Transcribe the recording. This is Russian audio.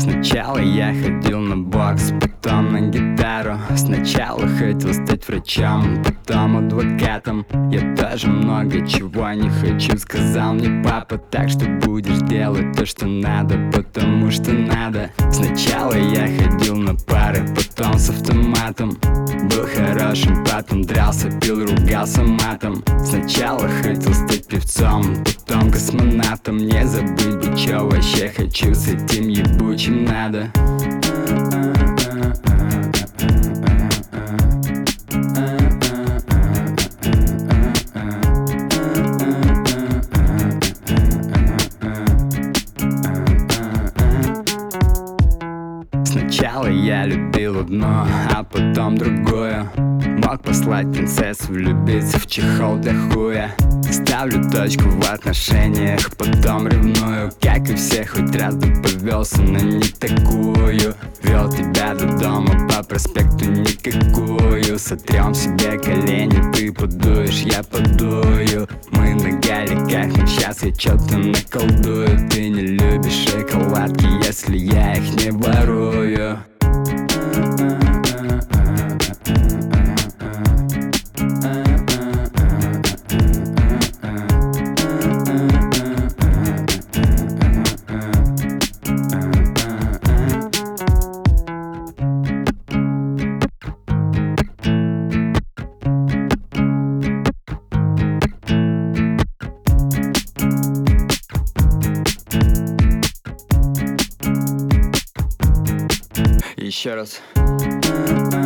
Сначала я ходил на бокс, потом на гитару. Сначала хотел стать врачом, потом адвокатом. Я тоже много чего не хочу, сказал мне папа. Так что будешь делать то, что надо, потому что надо. Сначала я ходил на пары, потом с автоматом. Был хорошим, потом дрался, пил, ругался матом. Сначала хотел стать певцом, потом космонавтом. Не забыть бы, чё вообще хочу, с этим ебучим надо. Сначала я любил одно, а потом другое. Мог послать принцессу, влюбиться в чехол для хуя. Ставлю точку в отношениях, потом ревную. Как и все, хоть раз да повелся, но не такую. Вел тебя до дома по проспекту никакую. Сотрем себе колени, ты подуешь, я подую. Мы на галиках, но сейчас я чё-то наколдую. Ты не любишь шоколадки, если я их не ворую. Еще раз.